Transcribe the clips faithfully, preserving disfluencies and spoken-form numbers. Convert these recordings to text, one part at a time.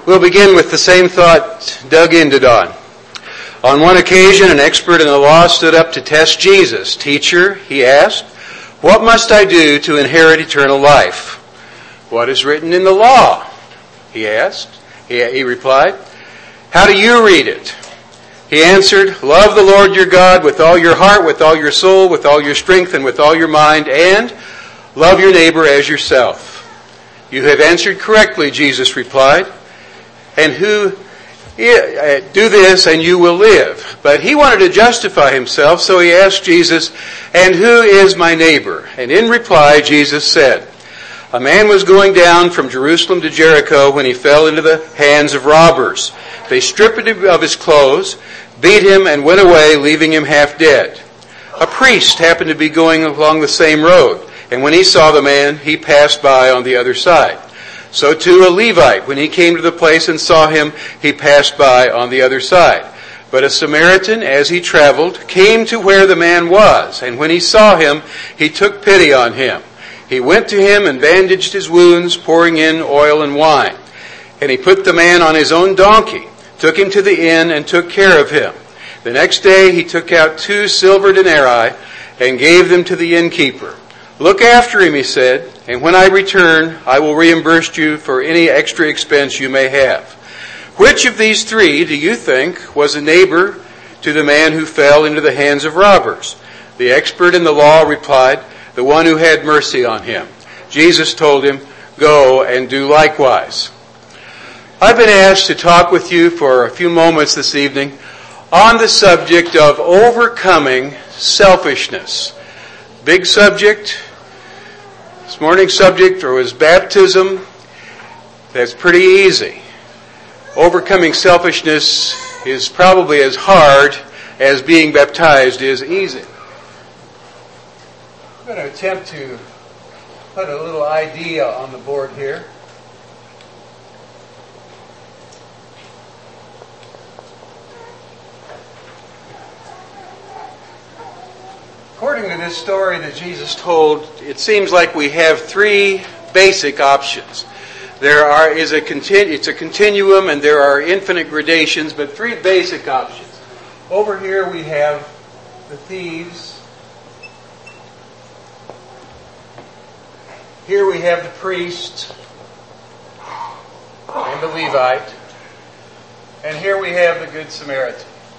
We'll begin with the same thought dug into Don. On one occasion, an expert in the law stood up to test Jesus. "Teacher," he asked, "what must I do to inherit eternal life?" "What is written in the law?" he asked. He, he replied, "How do you read it?" He answered, "Love the Lord your God with all your heart, with all your soul, with all your strength, and with all your mind, and love your neighbor as yourself." "You have answered correctly," Jesus replied. "And who do this and you will live." But he wanted to justify himself, so he asked Jesus, "And who is my neighbor?" And in reply, Jesus said, "A man was going down from Jerusalem to Jericho when he fell into the hands of robbers. They stripped him of his clothes, beat him, and went away, leaving him half dead. A priest happened to be going along the same road, and when he saw the man, he passed by on the other side. So too a Levite, when he came to the place and saw him, he passed by on the other side. But a Samaritan, as he traveled, came to where the man was, and when he saw him, he took pity on him. He went to him and bandaged his wounds, pouring in oil and wine. And he put the man on his own donkey, took him to the inn, and took care of him. The next day he took out two silver denarii and gave them to the innkeeper. 'Look after him,' he said, 'and when I return, I will reimburse you for any extra expense you may have.' Which of these three, do you think, was a neighbor to the man who fell into the hands of robbers?" The expert in the law replied, "The one who had mercy on him." Jesus told him, "Go and do likewise." I've been asked to talk with you for a few moments this evening on the subject of overcoming selfishness. Big subject. This morning's subject was baptism. That's pretty easy. Overcoming selfishness is probably as hard as being baptized is easy. I'm going to attempt to put a little idea on the board here. According to this story that Jesus told, it seems like we have three basic options. There are is a continu, it's a continuum, and there are infinite gradations, but three basic options. Over here we have the thieves. Here we have the priest and the Levite. And here we have the Good Samaritan.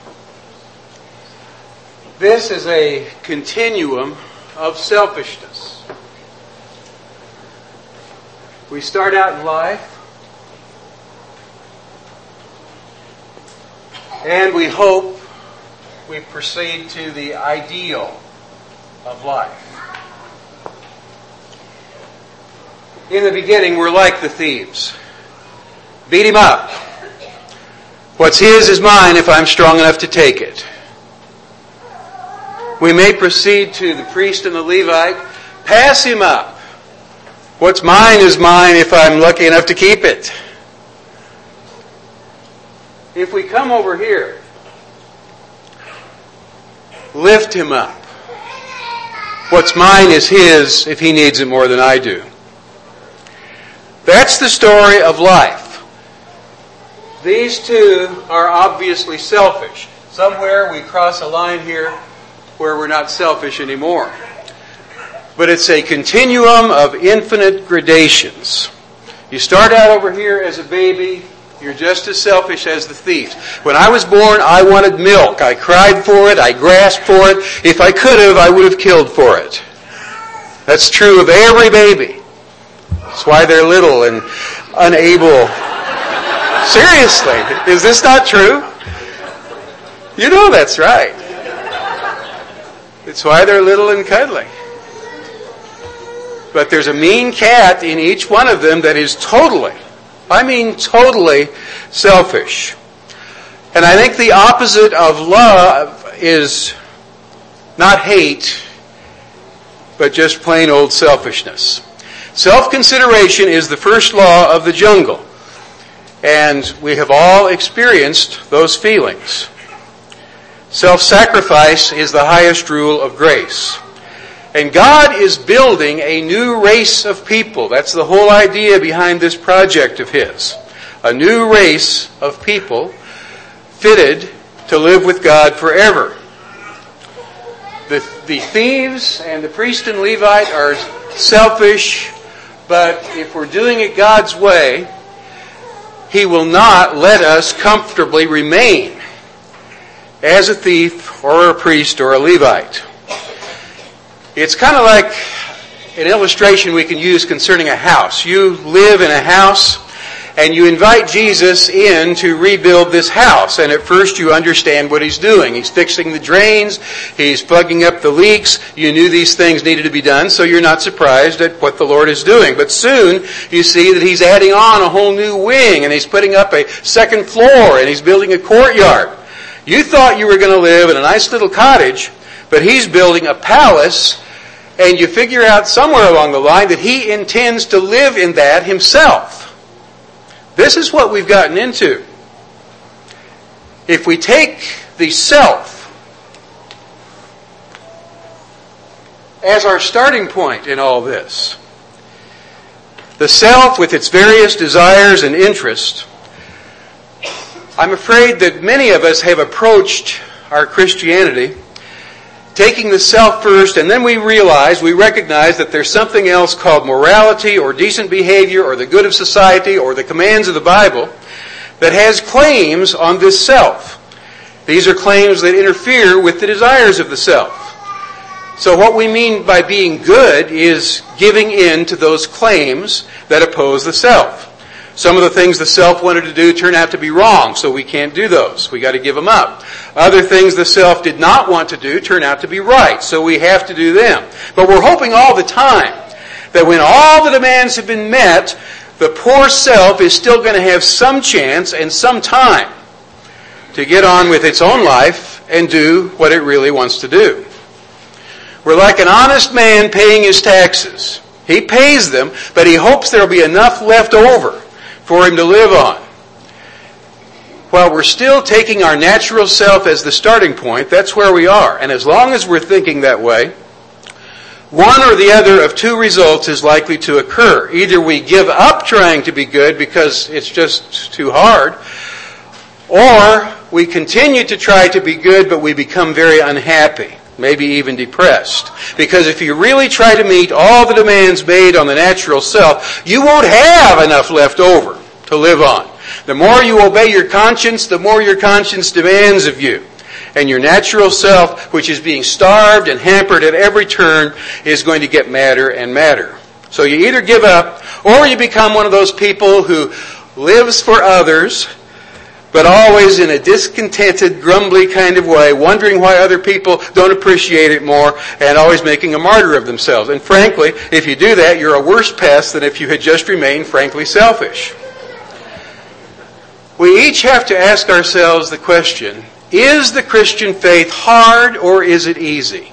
This is a continuum of selfishness. We start out in life, and we hope we proceed to the ideal of life. In the beginning, we're like the thieves. Beat him up. What's his is mine if I'm strong enough to take it. We may proceed to the priest and the Levite. Pass him up. What's mine is mine if I'm lucky enough to keep it. If we come over here, lift him up. What's mine is his if he needs it more than I do. That's the story of life. These two are obviously selfish. Somewhere we cross a line here where we're not selfish anymore. But it's a continuum of infinite gradations. You start out over here as a baby, you're just as selfish as the thieves. When I was born, I wanted milk. I cried for it, I grasped for it. If I could have, I would have killed for it. That's true of every baby. That's why they're little and unable. Seriously, is this not true? You know that's right. It's why they're little and cuddly. But there's a mean cat in each one of them that is totally, I mean totally selfish. And I think the opposite of love is not hate, but just plain old selfishness. Self-consideration is the first law of the jungle. And we have all experienced those feelings. Self-sacrifice is the highest rule of grace. And God is building a new race of people. That's the whole idea behind this project of His. a new race of people fitted to live with God forever. The, the thieves and the priest and Levite are selfish, but if we're doing it God's way, He will not let us comfortably remain as a thief or a priest or a Levite. It's kind of like an illustration we can use concerning a house. You live in a house and you invite Jesus in to rebuild this house. And at first you understand what He's doing. He's fixing the drains. He's plugging up the leaks. You knew these things needed to be done, so you're not surprised at what the Lord is doing. But soon you see that He's adding on a whole new wing, and He's putting up a second floor, and He's building a courtyard. You thought you were going to live in a nice little cottage, but He's building a palace, and you figure out somewhere along the line that He intends to live in that Himself. This is what we've gotten into. If we take the self as our starting point in all this, the self with its various desires and interests, I'm afraid that many of us have approached our Christianity taking the self first, and then we realize, we recognize that there's something else called morality or decent behavior or the good of society or the commands of the Bible that has claims on this self. These are claims that interfere with the desires of the self. So what we mean by being good is giving in to those claims that oppose the self. Some of the things the self wanted to do turn out to be wrong, so we can't do those. We got to give them up. Other things the self did not want to do turn out to be right, so we have to do them. But we're hoping all the time that when all the demands have been met, the poor self is still going to have some chance and some time to get on with its own life and do what it really wants to do. We're like an honest man paying his taxes. He pays them, but he hopes there'll be enough left over for him to live on. While we're still taking our natural self as the starting point, that's where we are. And as long as we're thinking that way, one or the other of two results is likely to occur. Either we give up trying to be good because it's just too hard, or we continue to try to be good, but we become very unhappy, maybe even depressed. Because if you really try to meet all the demands made on the natural self, you won't have enough left over to live on. The more you obey your conscience, the more your conscience demands of you. And your natural self, which is being starved and hampered at every turn, is going to get madder and madder. So you either give up, or you become one of those people who lives for others, but always in a discontented, grumbly kind of way, wondering why other people don't appreciate it more, and always making a martyr of themselves. And frankly, if you do that, you're a worse pest than if you had just remained frankly selfish. We each have to ask ourselves the question, is the Christian faith hard or is it easy?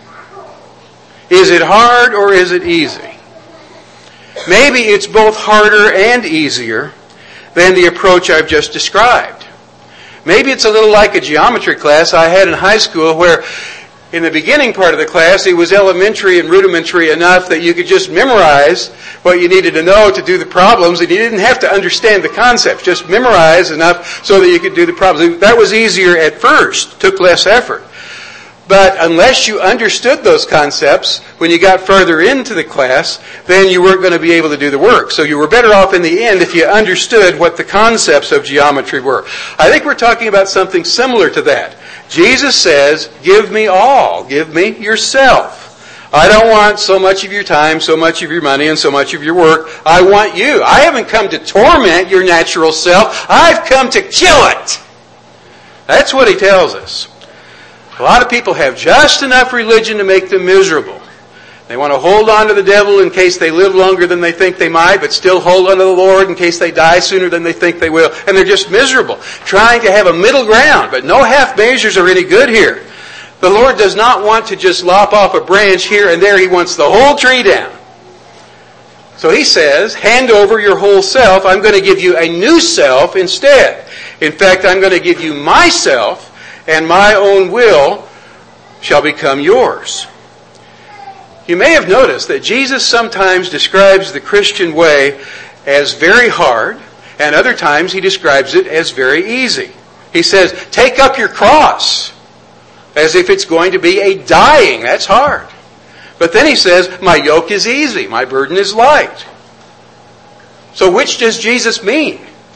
Is it hard or is it easy? Maybe it's both harder and easier than the approach I've just described. Maybe it's a little like a geometry class I had in high school where in the beginning part of the class it was elementary and rudimentary enough that you could just memorize what you needed to know to do the problems, and you didn't have to understand the concepts. Just memorize enough so that you could do the problems. That was easier at first, took less effort. But unless you understood those concepts, when you got further into the class, then you weren't going to be able to do the work. So you were better off in the end if you understood what the concepts of geometry were. I think we're talking about something similar to that. Jesus says, give me all. Give me yourself. I don't want so much of your time, so much of your money, and so much of your work. I want you. I haven't come to torment your natural self. I've come to kill it. That's what He tells us. A lot of people have just enough religion to make them miserable. They want to hold on to the devil in case they live longer than they think they might, but still hold on to the Lord in case they die sooner than they think they will. And they're just miserable, trying to have a middle ground. But no half measures are any good here. The Lord does not want to just lop off a branch here and there. He wants the whole tree down. So He says, hand over your whole self. I'm going to give you a new self instead. In fact, I'm going to give you myself, and my own will shall become yours. You may have noticed that Jesus sometimes describes the Christian way as very hard, And other times he describes it as very easy. He says, take up your cross, as if it's going to be a dying. That's hard. But then he says, my yoke is easy, my burden is light. So which does Jesus mean?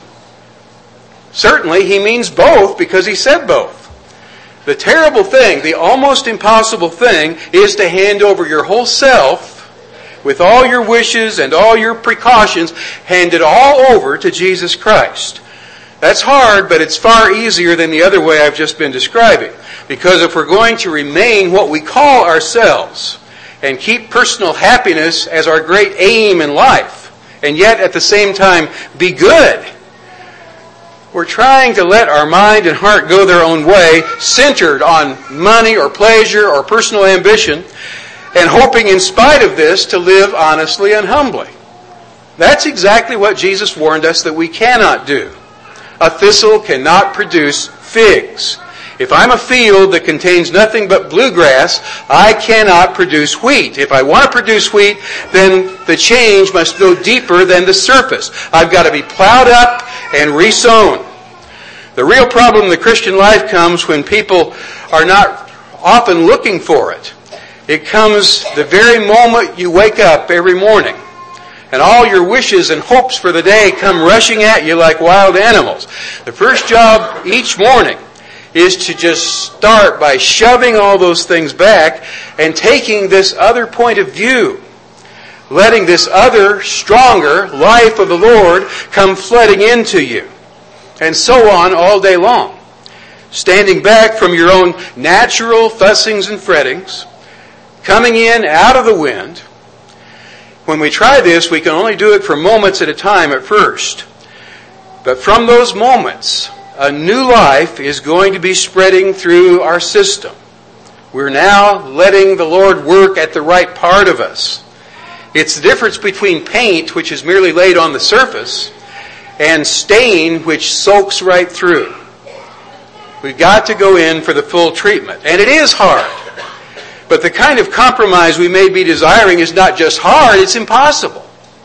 Certainly he means both, because he said both. The terrible thing, the almost impossible thing, is to hand over your whole self, with all your wishes and all your precautions, hand it all over to Jesus Christ. That's hard, but it's far easier than the other way I've just been describing. Because if we're going to remain what we call ourselves, and keep personal happiness as our great aim in life, and yet at the same time be good, we're trying to let our mind and heart go their own way, centered on money or pleasure or personal ambition, and hoping in spite of this to live honestly and humbly. That's exactly what Jesus warned us that we cannot do. A thistle cannot produce figs. If I'm a field that contains nothing but bluegrass, I cannot produce wheat. If I want to produce wheat, then the change must go deeper than the surface. I've got to be plowed up and resown. The real problem in the Christian life comes when people are not often looking for it. It comes the very moment you wake up every morning. And all your wishes and hopes for the day come rushing at you like wild animals. The first job each morning is to just start by shoving all those things back and taking this other point of view. Letting this other, stronger life of the Lord come flooding into you. And so on all day long. Standing back from your own natural fussings and frettings. Coming in out of the wind. When we try this, we can only do it for moments at a time at first. But from those moments, a new life is going to be spreading through our system. We're now letting the Lord work at the right part of us. It's the difference between paint, which is merely laid on the surface, and stain, which soaks right through. We've got to go in for the full treatment. And it is hard. But the kind of compromise we may be desiring is not just hard, it's impossible.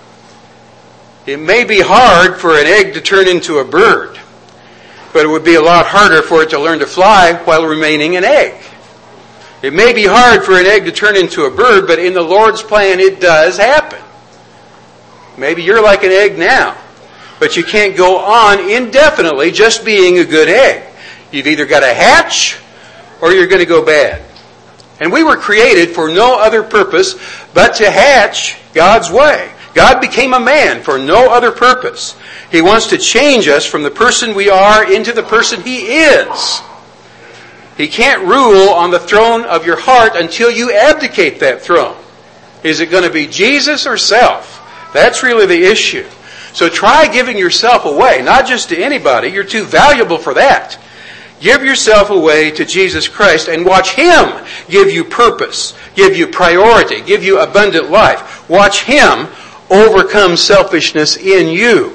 It may be hard for an egg to turn into a bird, but it would be a lot harder for it to learn to fly while remaining an egg. It may be hard for an egg to turn into a bird, but in the Lord's plan it does happen. Maybe you're like an egg now, but you can't go on indefinitely just being a good egg. You've either got to hatch or you're going to go bad. And we were created for no other purpose but to hatch God's way. God became a man for no other purpose. He wants to change us from the person we are into the person He is. He can't rule on the throne of your heart until you abdicate that throne. Is it going to be Jesus or self? That's really the issue. So try giving yourself away, not just to anybody. You're too valuable for that. Give yourself away to Jesus Christ and watch Him give you purpose, give you priority, give you abundant life. Watch Him overcome selfishness in you.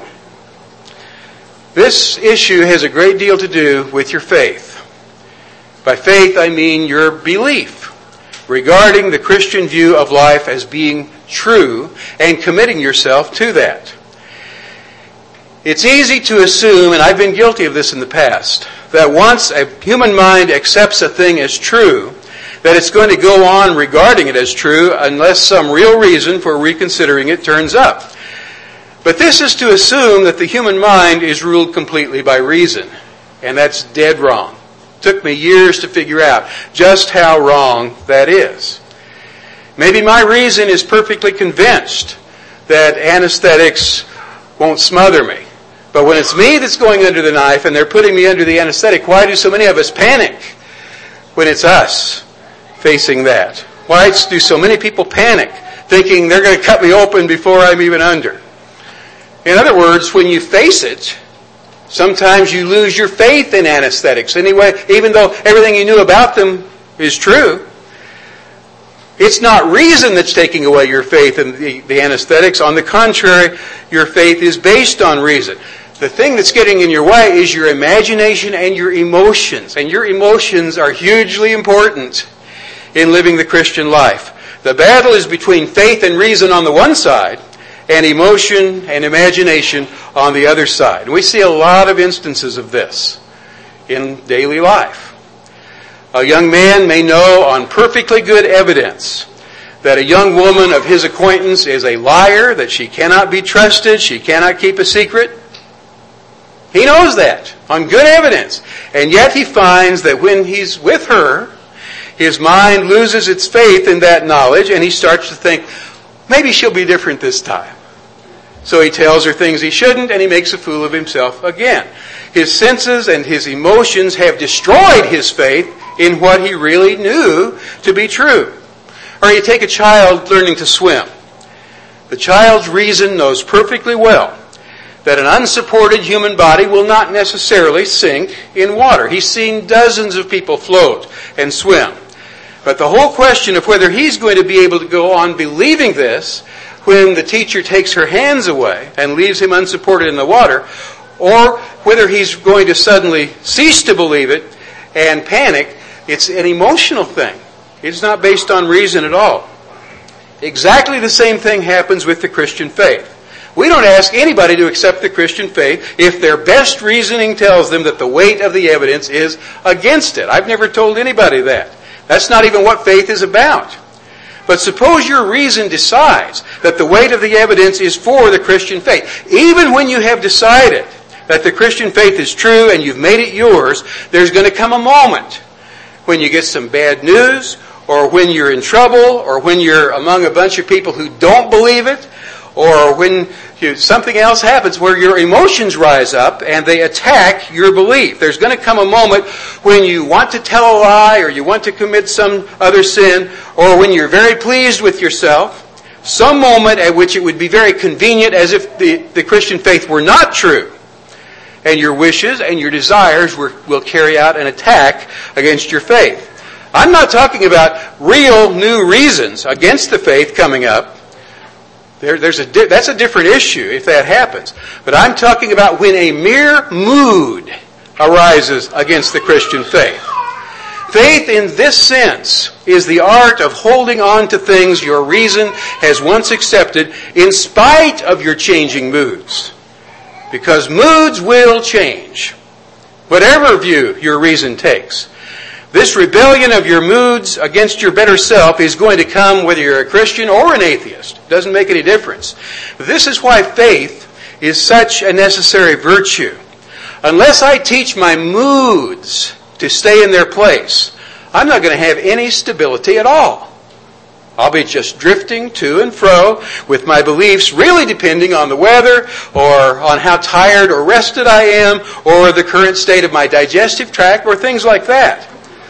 This issue has a great deal to do with your faith. By faith, I mean your belief regarding the Christian view of life as being true and committing yourself to that. It's easy to assume, and I've been guilty of this in the past, that once a human mind accepts a thing as true, that it's going to go on regarding it as true unless some real reason for reconsidering it turns up. But this is to assume that the human mind is ruled completely by reason. And that's dead wrong. It took me years to figure out just how wrong that is. Maybe my reason is perfectly convinced that anesthetics won't smother me. But when it's me that's going under the knife and they're putting me under the anesthetic, why do so many of us panic when it's us facing that? Why do so many people panic thinking they're going to cut me open before I'm even under? In other words, when you face it, sometimes you lose your faith in anesthetics. Anyway, even though everything you knew about them is true, it's not reason that's taking away your faith in the, the anesthetics. On the contrary, your faith is based on reason. The thing that's getting in your way is your imagination and your emotions. And your emotions are hugely important in living the Christian life. The battle is between faith and reason on the one side, and emotion and imagination on the other side. And we see a lot of instances of this in daily life. A young man may know on perfectly good evidence that a young woman of his acquaintance is a liar, that she cannot be trusted, she cannot keep a secret. He knows that on good evidence. And yet he finds that when he's with her, his mind loses its faith in that knowledge and he starts to think, maybe she'll be different this time. So he tells her things he shouldn't and he makes a fool of himself again. His senses and his emotions have destroyed his faith in what he really knew to be true. Or you take a child learning to swim. The child's reason knows perfectly well that an unsupported human body will not necessarily sink in water. He's seen dozens of people float and swim. But the whole question of whether he's going to be able to go on believing this when the teacher takes her hands away and leaves him unsupported in the water, or whether he's going to suddenly cease to believe it and panic, it's an emotional thing. It's not based on reason at all. Exactly the same thing happens with the Christian faith. We don't ask anybody to accept the Christian faith if their best reasoning tells them that the weight of the evidence is against it. I've never told anybody that. That's not even what faith is about. But suppose your reason decides that the weight of the evidence is for the Christian faith. Even when you have decided that the Christian faith is true and you've made it yours, there's going to come a moment when you get some bad news, or when you're in trouble, or when you're among a bunch of people who don't believe it, or when you, something else happens where your emotions rise up and they attack your belief. There's going to come a moment when you want to tell a lie, or you want to commit some other sin, or when you're very pleased with yourself. Some moment at which it would be very convenient, as if the, the Christian faith were not true. And your wishes and your desires were, will carry out an attack against your faith. I'm not talking about real new reasons against the faith coming up. There, there's a di- that's a different issue if that happens. But I'm talking about when a mere mood arises against the Christian faith. Faith in this sense is the art of holding on to things your reason has once accepted in spite of your changing moods. Because moods will change, whatever view your reason takes. This rebellion of your moods against your better self is going to come whether you're a Christian or an atheist. It doesn't make any difference. This is why faith is such a necessary virtue. Unless I teach my moods to stay in their place, I'm not going to have any stability at all. I'll be just drifting to and fro with my beliefs, really depending on the weather or on how tired or rested I am or the current state of my digestive tract or things like that.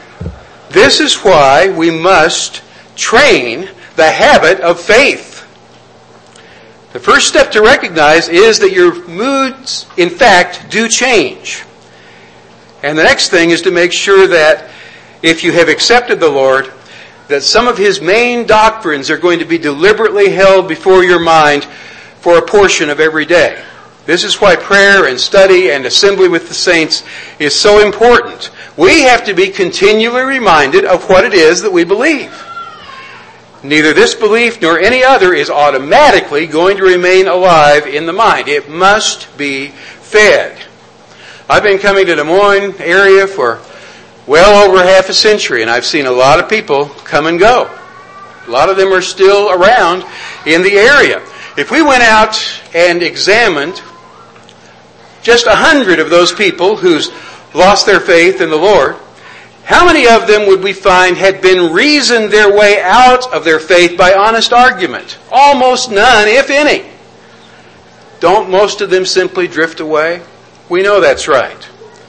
This is why we must train the habit of faith. The first step to recognize is that your moods, in fact, do change. And the next thing is to make sure that if you have accepted the Lord, that some of His main doctrines are going to be deliberately held before your mind for a portion of every day. This is why prayer and study and assembly with the saints is so important. We have to be continually reminded of what it is that we believe. Neither this belief nor any other is automatically going to remain alive in the mind. It must be fed. I've been coming to Des Moines area for well over half a century, and I've seen a lot of people come and go. A lot of them are still around in the area. If we went out and examined just a hundred of those people who's lost their faith in the Lord, how many of them would we find had been reasoned their way out of their faith by honest argument? Almost none, if any. Don't most of them simply drift away? We know that's right.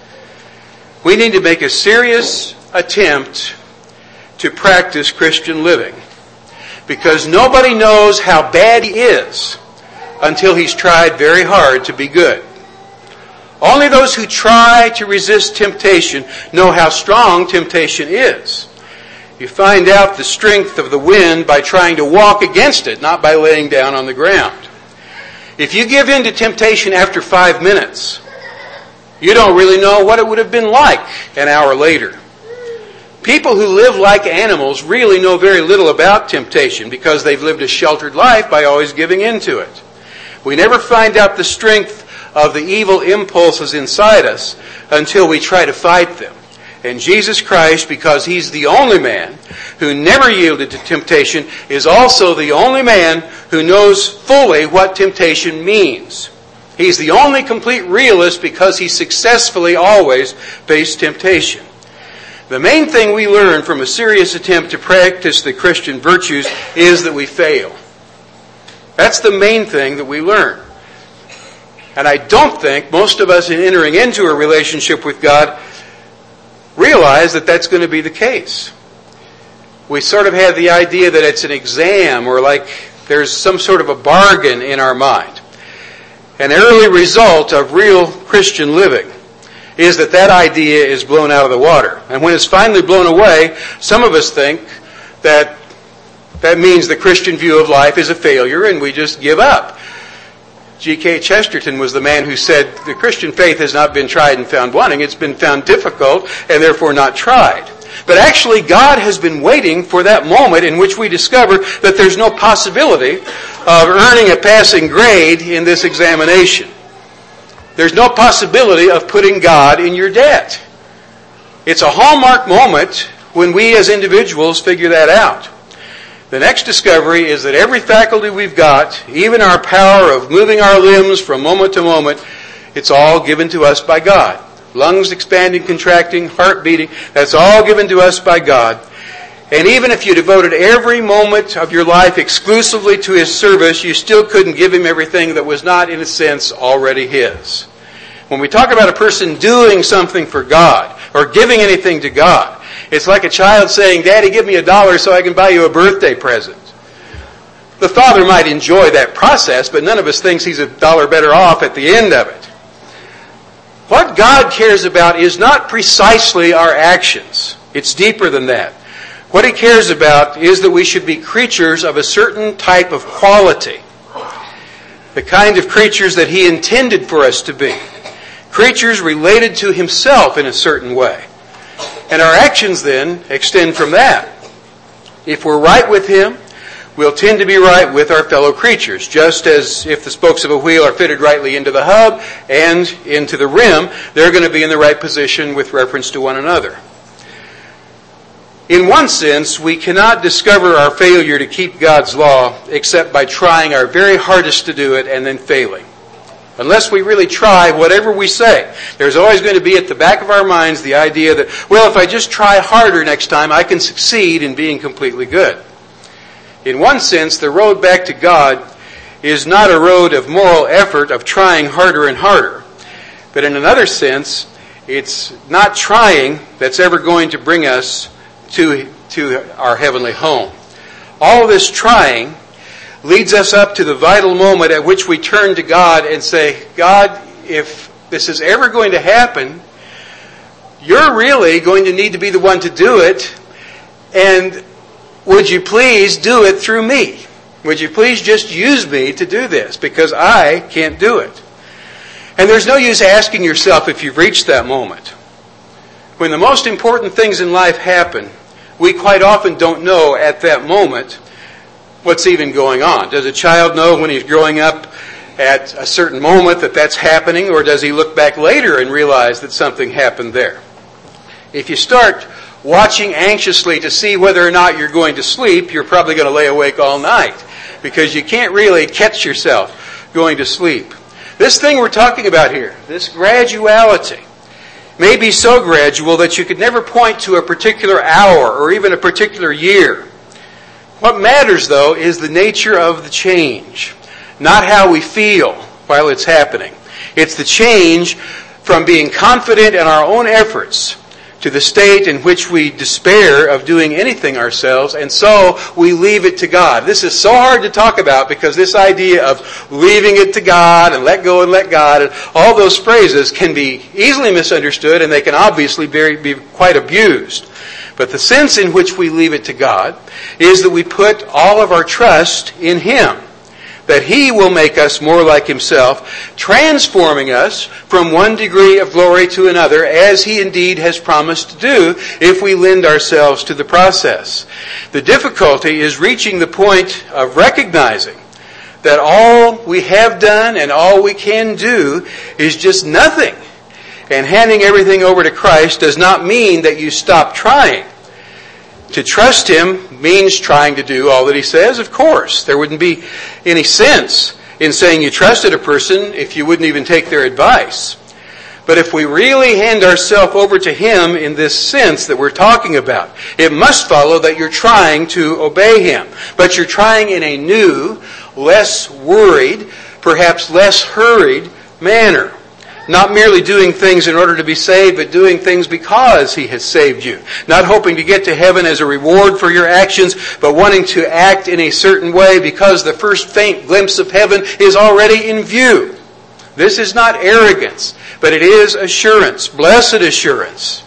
We need to make a serious attempt to practice Christian living, because nobody knows how bad he is until he's tried very hard to be good. Only those who try to resist temptation know how strong temptation is. You find out the strength of the wind by trying to walk against it, not by laying down on the ground. If you give in to temptation after five minutes, you don't really know what it would have been like an hour later. People who live like animals really know very little about temptation because they've lived a sheltered life by always giving in to it. We never find out the strength of the evil impulses inside us until we try to fight them. And Jesus Christ, because He's the only man who never yielded to temptation, is also the only man who knows fully what temptation means. He's the only complete realist because He successfully always faced temptation. The main thing we learn from a serious attempt to practice the Christian virtues is that we fail. That's the main thing that we learn. And I don't think most of us in entering into a relationship with God realize that that's going to be the case. We sort of have the idea that it's an exam or like there's some sort of a bargain in our mind. An early result of real Christian living is that that idea is blown out of the water. And when it's finally blown away, some of us think that that means the Christian view of life is a failure and we just give up. G K Chesterton was the man who said, the Christian faith has not been tried and found wanting. It's been found difficult and therefore not tried. But actually, God has been waiting for that moment in which we discover that there's no possibility of earning a passing grade in this examination. There's no possibility of putting God in your debt. It's a hallmark moment when we as individuals figure that out. The next discovery is that every faculty we've got, even our power of moving our limbs from moment to moment, it's all given to us by God. Lungs expanding, contracting, heart beating, that's all given to us by God. And even if you devoted every moment of your life exclusively to His service, you still couldn't give Him everything that was not, in a sense, already His. When we talk about a person doing something for God, or giving anything to God, it's like a child saying, Daddy, give me a dollar so I can buy you a birthday present. The father might enjoy that process, but none of us thinks he's a dollar better off at the end of it. What God cares about is not precisely our actions. It's deeper than that. What He cares about is that we should be creatures of a certain type of quality. The kind of creatures that He intended for us to be. Creatures related to Himself in a certain way. And our actions then extend from that. If we're right with Him, we'll tend to be right with our fellow creatures. Just as if the spokes of a wheel are fitted rightly into the hub and into the rim, they're going to be in the right position with reference to one another. In one sense, we cannot discover our failure to keep God's law except by trying our very hardest to do it and then failing. Unless we really try whatever we say. There's always going to be at the back of our minds the idea that, well, if I just try harder next time, I can succeed in being completely good. In one sense, the road back to God is not a road of moral effort, of trying harder and harder. But in another sense, it's not trying that's ever going to bring us to, to our heavenly home. All this trying leads us up to the vital moment at which we turn to God and say, God, if this is ever going to happen, You're really going to need to be the one to do it, and would you please do it through me? Would you please just use me to do this, because I can't do it. And there's no use asking yourself if you've reached that moment. When the most important things in life happen, we quite often don't know at that moment what's even going on. Does a child know when he's growing up at a certain moment that that's happening, or does he look back later and realize that something happened there? If you start watching anxiously to see whether or not you're going to sleep, you're probably going to lay awake all night, because you can't really catch yourself going to sleep. This thing we're talking about here, this graduality, may be so gradual that you could never point to a particular hour or even a particular year. What matters, though, is the nature of the change, not how we feel while it's happening. It's the change from being confident in our own efforts to the state in which we despair of doing anything ourselves, and so we leave it to God. This is so hard to talk about, because this idea of leaving it to God and let go and let God and all those phrases can be easily misunderstood, and they can obviously be, be quite abused. But the sense in which we leave it to God is that we put all of our trust in Him, that He will make us more like Himself, transforming us from one degree of glory to another, as He indeed has promised to do if we lend ourselves to the process. The difficulty is reaching the point of recognizing that all we have done and all we can do is just nothing. And handing everything over to Christ does not mean that you stop trying. To trust Him means trying to do all that He says, of course. There wouldn't be any sense in saying you trusted a person if you wouldn't even take their advice. But if we really hand ourselves over to Him in this sense that we're talking about, it must follow that you're trying to obey Him. But you're trying in a new, less worried, perhaps less hurried manner. Not merely doing things in order to be saved, but doing things because He has saved you. Not hoping to get to heaven as a reward for your actions, but wanting to act in a certain way because the first faint glimpse of heaven is already in view. This is not arrogance, but it is assurance, blessed assurance.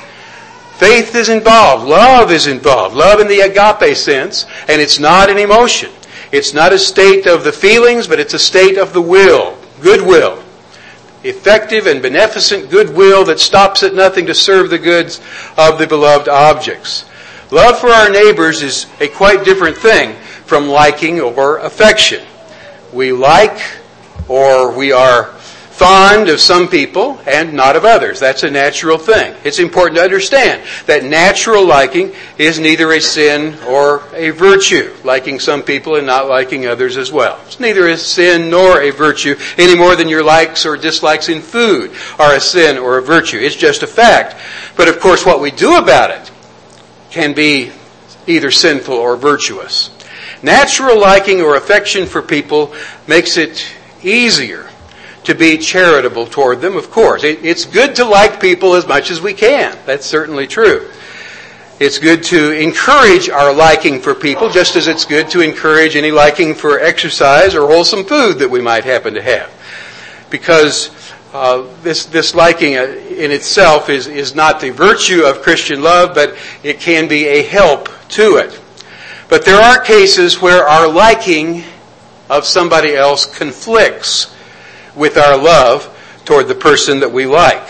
Faith is involved. Love is involved. Love in the agape sense, and it's not an emotion. It's not a state of the feelings, but it's a state of the will, goodwill. Effective and beneficent goodwill that stops at nothing to serve the goods of the beloved objects. Love for our neighbors is a quite different thing from liking or affection. We like or we are fond of some people and not of others. That's a natural thing. It's important to understand that natural liking is neither a sin or a virtue. Liking some people and not liking others as well. It's neither a sin nor a virtue any more than your likes or dislikes in food are a sin or a virtue. It's just a fact. But of course what we do about it can be either sinful or virtuous. Natural liking or affection for people makes it easier to be charitable toward them, of course. It, it's good to like people as much as we can. That's certainly true. It's good to encourage our liking for people, just as it's good to encourage any liking for exercise or wholesome food that we might happen to have. Because uh, this this liking in itself is, is not the virtue of Christian love, but it can be a help to it. But there are cases where our liking of somebody else conflicts with our love toward the person that we like.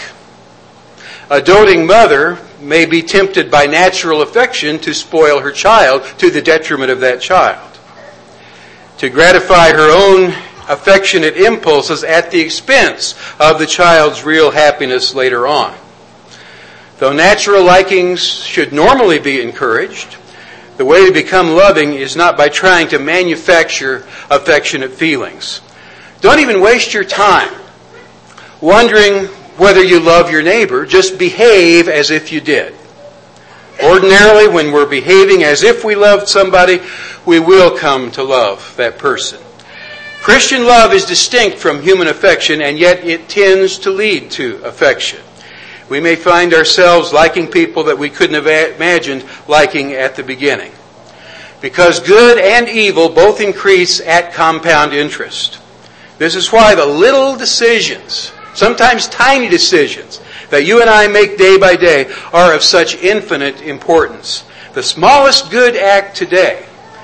A doting mother may be tempted by natural affection to spoil her child to the detriment of that child. To gratify her own affectionate impulses at the expense of the child's real happiness later on. Though natural likings should normally be encouraged, the way to become loving is not by trying to manufacture affectionate feelings. Don't even waste your time wondering whether you love your neighbor. Just behave as if you did. Ordinarily, when we're behaving as if we loved somebody, we will come to love that person. Christian love is distinct from human affection, and yet it tends to lead to affection. We may find ourselves liking people that we couldn't have imagined liking at the beginning. Because good and evil both increase at compound interest. This is why the little decisions, sometimes tiny decisions, that you and I make day by day are of such infinite importance. The smallest good act today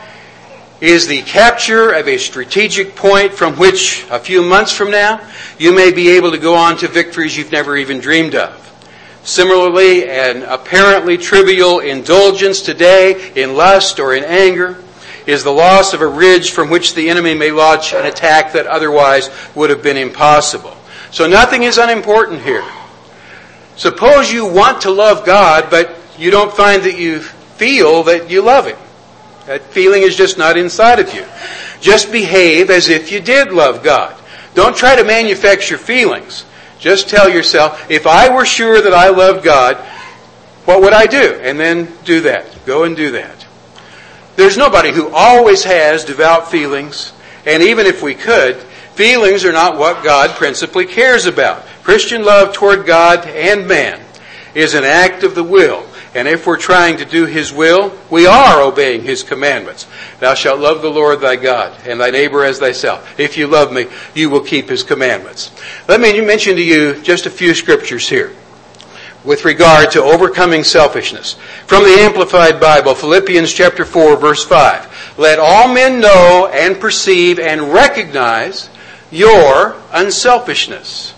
is the capture of a strategic point from which a few months from now you may be able to go on to victories you've never even dreamed of. Similarly, an apparently trivial indulgence today in lust or in anger is the loss of a ridge from which the enemy may launch an attack that otherwise would have been impossible. So nothing is unimportant here. Suppose you want to love God, but you don't find that you feel that you love Him. That feeling is just not inside of you. Just behave as if you did love God. Don't try to manufacture feelings. Just tell yourself, if I were sure that I loved God, what would I do? And then do that. Go and do that. There's nobody who always has devout feelings, and even if we could, feelings are not what God principally cares about. Christian love toward God and man is an act of the will. And if we're trying to do His will, we are obeying His commandments. Thou shalt love the Lord thy God, and thy neighbor as thyself. If you love me, you will keep His commandments. Let me mention to you just a few scriptures here with regard to overcoming selfishness. From the Amplified Bible, Philippians chapter four, verse five. Let all men know and perceive and recognize your unselfishness.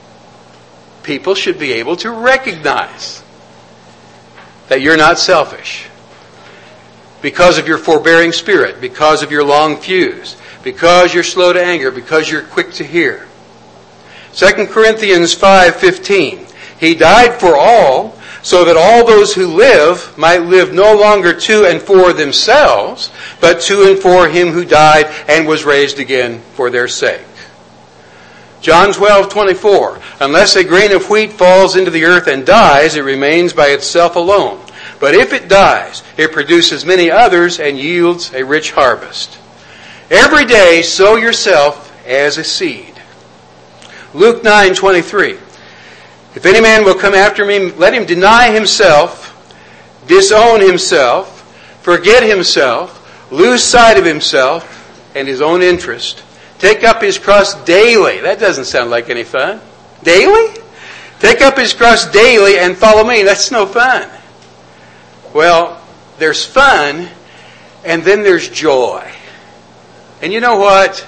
People should be able to recognize that you're not selfish because of your forbearing spirit, because of your long fuse, because you're slow to anger, because you're quick to hear. Second Corinthians five fifteen. He died for all, so that all those who live might live no longer to and for themselves, but to and for him who died and was raised again for their sake. John twelve twenty-four. Unless a grain of wheat falls into the earth and dies, it remains by itself alone. But if it dies, it produces many others and yields a rich harvest. Every day sow yourself as a seed. Luke nine twenty-three. If any man will come after me, let him deny himself, disown himself, forget himself, lose sight of himself and his own interest. Take up his cross daily. That doesn't sound like any fun. Daily? Take up his cross daily and follow me. That's no fun. Well, there's fun and then there's joy. And you know what?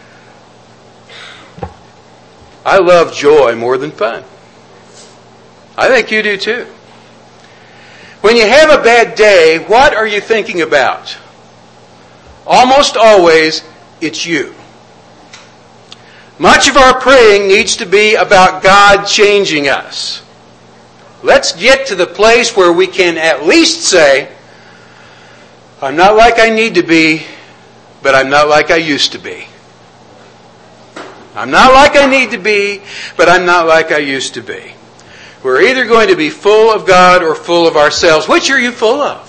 I love joy more than fun. I think you do too. When you have a bad day, what are you thinking about? Almost always, it's you. Much of our praying needs to be about God changing us. Let's get to the place where we can at least say, I'm not like I need to be, but I'm not like I used to be. I'm not like I need to be, but I'm not like I used to be. We're either going to be full of God or full of ourselves. Which are you full of?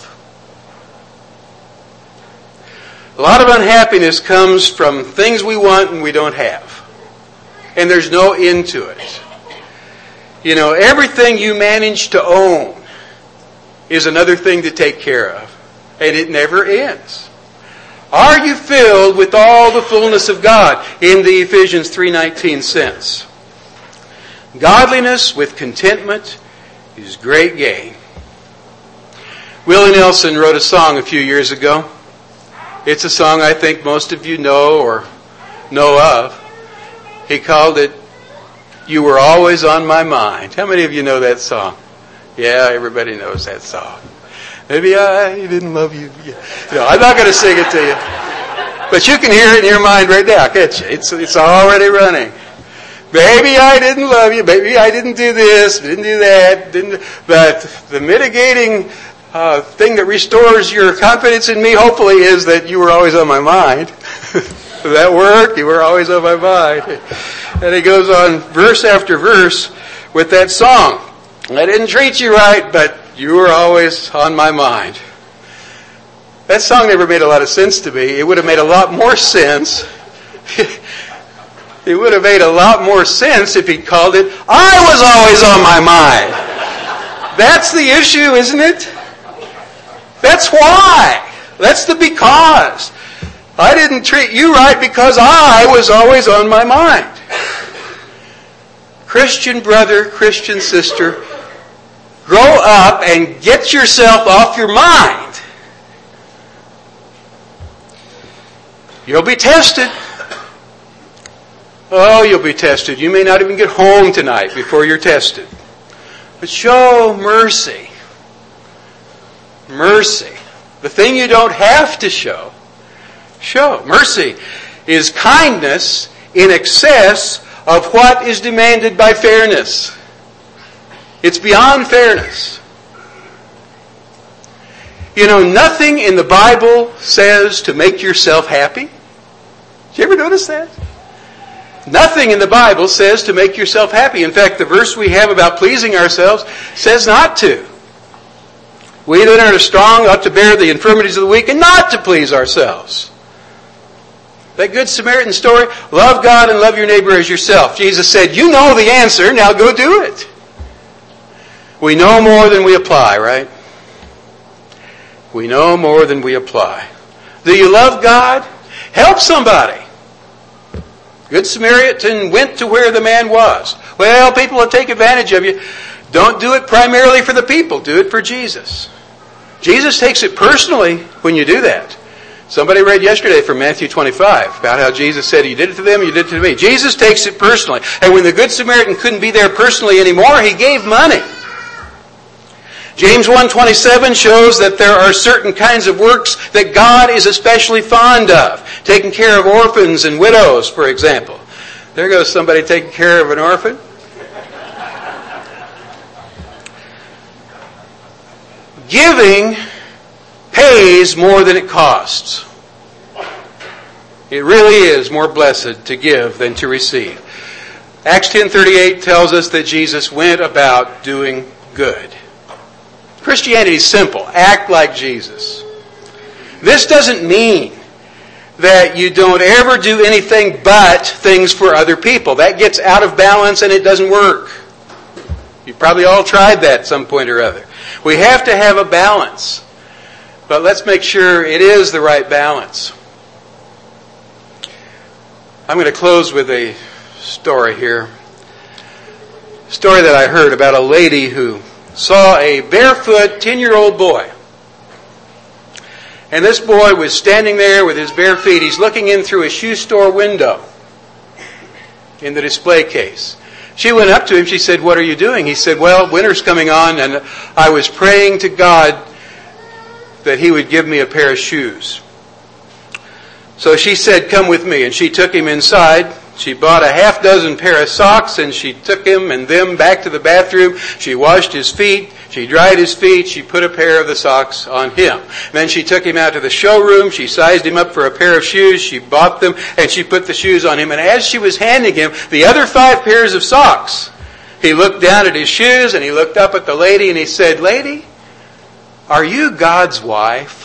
A lot of unhappiness comes from things we want and we don't have. And there's no end to it. You know, everything you manage to own is another thing to take care of. And it never ends. Are you filled with all the fullness of God in the Ephesians three nineteen sense? Godliness with contentment is great gain. Willie Nelson wrote a song a few years ago. It's a song I think most of you know or know of. He called it, You Were Always on My Mind. How many of you know that song? Yeah, everybody knows that song. Maybe I didn't love you. Yeah. No, I'm not going to sing it to you. But you can hear it in your mind right now, can't you? It's, it's already running. Maybe I didn't love you. Maybe I didn't do this. Didn't do that. Didn't. But the mitigating uh, thing that restores your confidence in me, hopefully, is that you were always on my mind. Did that work? You were always on my mind. And he goes on verse after verse with that song. I didn't treat you right, but you were always on my mind. That song never made a lot of sense to me. It would have made a lot more sense. It would have made a lot more sense if he'd called it, I was always on my mind. That's the issue, isn't it? That's why. That's the because. I didn't treat you right because I was always on my mind. Christian brother, Christian sister, grow up and get yourself off your mind. You'll be tested. Oh, you'll be tested. You may not even get home tonight before you're tested. But show mercy. Mercy. The thing you don't have to show. Show. Mercy is kindness in excess of what is demanded by fairness. It's beyond fairness. You know, nothing in the Bible says to make yourself happy. Did you ever notice that? Nothing in the Bible says to make yourself happy. In fact, the verse we have about pleasing ourselves says not to. We that are strong ought to bear the infirmities of the weak and not to please ourselves. That Good Samaritan story, love God and love your neighbor as yourself. Jesus said, you know the answer, now go do it. We know more than we apply, right? We know more than we apply. Do you love God? Help somebody. Good Samaritan went to where the man was. Well, people will take advantage of you. Don't do it primarily for the people. Do it for Jesus. Jesus takes it personally when you do that. Somebody read yesterday from Matthew twenty-five about how Jesus said, you did it to them, you did it to me. Jesus takes it personally. And when the Good Samaritan couldn't be there personally anymore, he gave money. James one twenty-seven shows that there are certain kinds of works that God is especially fond of. Taking care of orphans and widows, for example. There goes somebody taking care of an orphan. Giving pays more than it costs. It really is more blessed to give than to receive. Acts ten thirty-eight tells us that Jesus went about doing good. Christianity is simple. Act like Jesus. This doesn't mean that you don't ever do anything but things for other people. That gets out of balance and it doesn't work. You've probably all tried that at some point or other. We have to have a balance. But let's make sure it is the right balance. I'm going to close with a story here. A story that I heard about a lady who saw a barefoot ten-year-old boy. And this boy was standing there with his bare feet. He's looking in through a shoe store window in the display case. She went up to him. She said, "What are you doing?" He said, "Well, winter's coming on and I was praying to God that He would give me a pair of shoes." So she said, "Come with me." And she took him inside. She bought a half dozen pair of socks and she took him and them back to the bathroom. She washed his feet. She dried his feet. She put a pair of the socks on him. And then she took him out to the showroom. She sized him up for a pair of shoes. She bought them and she put the shoes on him. And as she was handing him the other five pairs of socks, he looked down at his shoes and he looked up at the lady and he said, "Lady, are you God's wife?"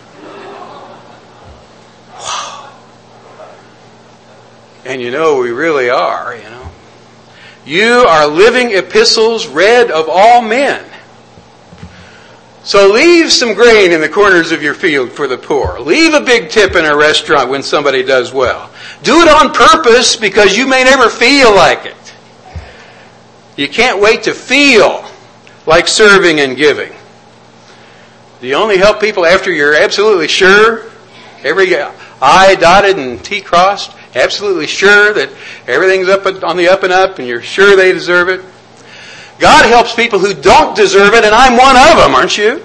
And you know, we really are, you know. You are living epistles read of all men. So leave some grain in the corners of your field for the poor. Leave a big tip in a restaurant when somebody does well. Do it on purpose because you may never feel like it. You can't wait to feel like serving and giving. Do you only help people after you're absolutely sure, every I dotted and T crossed, absolutely sure that everything's up on the up and up and you're sure they deserve it? God helps people who don't deserve it, and I'm one of them, aren't you?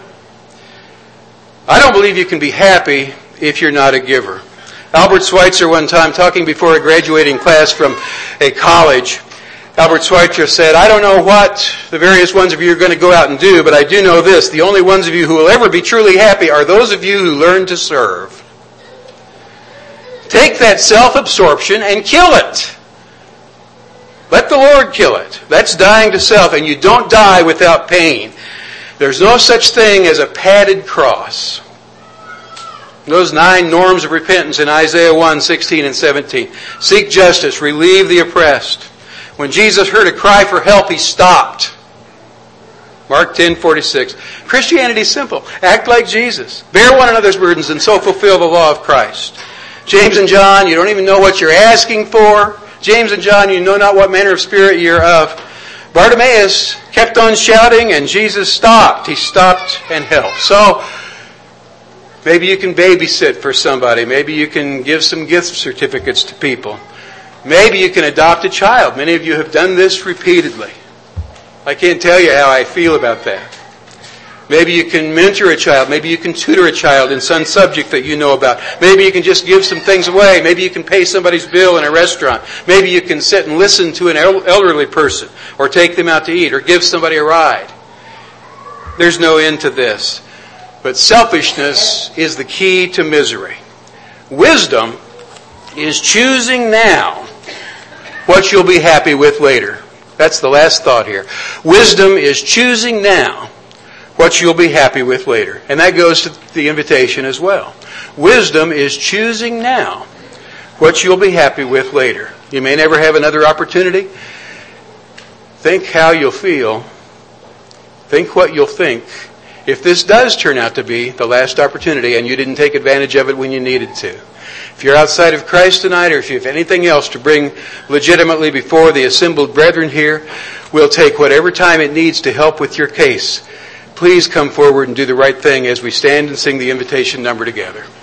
I don't believe you can be happy if you're not a giver. Albert Schweitzer, one time talking before a graduating class from a college, Albert Schweitzer said, "I don't know what the various ones of you are going to go out and do, but I do know this. The only ones of you who will ever be truly happy are those of you who learn to serve." Take that self-absorption and kill it. Let the Lord kill it. That's dying to self, and you don't die without pain. There's no such thing as a padded cross. Those nine norms of repentance in Isaiah one, sixteen and seventeen. Seek justice, relieve the oppressed. When Jesus heard a cry for help, He stopped. Mark ten, forty-six. Christianity is simple. Act like Jesus. Bear one another's burdens and so fulfill the law of Christ. James and John, you don't even know what you're asking for. James and John, you know not what manner of spirit you're of. Bartimaeus kept on shouting and Jesus stopped. He stopped and helped. So, maybe you can babysit for somebody. Maybe you can give some gift certificates to people. Maybe you can adopt a child. Many of you have done this repeatedly. I can't tell you how I feel about that. Maybe you can mentor a child. Maybe you can tutor a child in some subject that you know about. Maybe you can just give some things away. Maybe you can pay somebody's bill in a restaurant. Maybe you can sit and listen to an elderly person or take them out to eat or give somebody a ride. There's no end to this. But selfishness is the key to misery. Wisdom is choosing now what you'll be happy with later. That's the last thought here. Wisdom is choosing now what you'll be happy with later. And that goes to the invitation as well. Wisdom is choosing now what you'll be happy with later. You may never have another opportunity. Think how you'll feel. Think what you'll think if this does turn out to be the last opportunity and you didn't take advantage of it when you needed to. If you're outside of Christ tonight, or if you have anything else to bring legitimately before the assembled brethren here, we'll take whatever time it needs to help with your case. Please come forward and do the right thing as we stand and sing the invitation number together.